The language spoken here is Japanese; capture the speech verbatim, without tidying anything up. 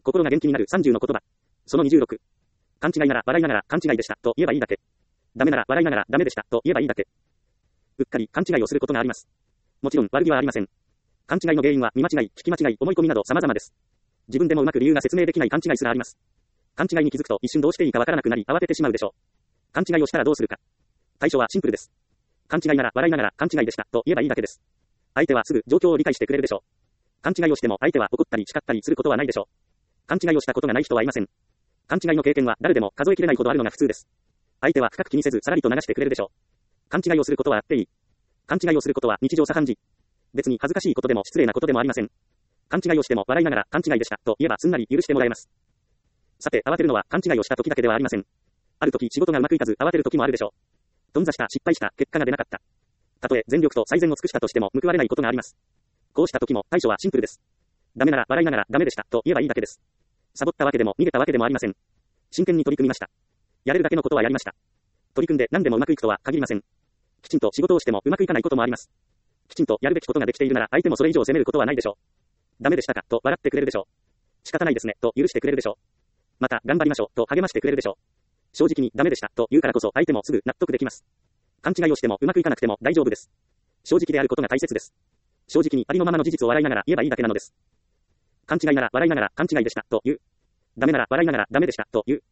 心が元気になるさんじゅうの言葉。そのにじゅうろく。勘違いなら笑いながら勘違いでしたと言えばいいだけ。ダメなら笑いながらダメでしたと言えばいいだけ。うっかり勘違いをすることがあります。もちろん悪気はありません。勘違いの原因は見間違い、聞き間違い、思い込みなど様々です。自分でもうまく理由が説明できない勘違いすらあります。勘違いに気づくと一瞬どうしていいかわからなくなり慌ててしまうでしょう。勘違いをしたらどうするか。対処はシンプルです。勘違いなら笑いながら勘違いでしたと言えばいいだけです。相手はすぐ状況を理解してくれるでしょう。勘違いをしても相手は怒ったり叱ったりすることはないでしょう。勘違いをしたことがない人はいません。勘違いの経験は誰でも数えきれないほどあるのが普通です。相手は深く気にせずさらりと流してくれるでしょう。勘違いをすることはあっていい。勘違いをすることは日常茶飯事。別に恥ずかしいことでも失礼なことでもありません。勘違いをしても笑いながら勘違いでしたと言えばすんなり許してもらえます。さて慌てるのは勘違いをした時だけではありません。ある時仕事がうまくいかず慌てる時もあるでしょう。頓挫した失敗した結果が出なかった。たとえ全力と最善を尽くしたとしても報われないことがあります。こうした時も対処はシンプルです。ダメなら笑いながらダメでしたと言えばいいだけです。サボったわけでも逃げたわけでもありません。真剣に取り組みました。やれるだけのことはやりました。取り組んで何でもうまくいくとは限りません。きちんと仕事をしてもうまくいかないこともあります。きちんとやるべきことができているなら相手もそれ以上責めることはないでしょう。ダメでしたかと笑ってくれるでしょう。仕方ないですねと許してくれるでしょう。また頑張りましょうと励ましてくれるでしょう。正直にダメでしたと言うからこそ相手もすぐ納得できます。勘違いをしてもうまくいかなくても大丈夫です。正直であることが大切です。正直にありのままの事実を笑いながら言えばいいだけなのです。勘違いなら笑いながら勘違いでしたと言う。ダメなら笑いながらダメでしたと言う。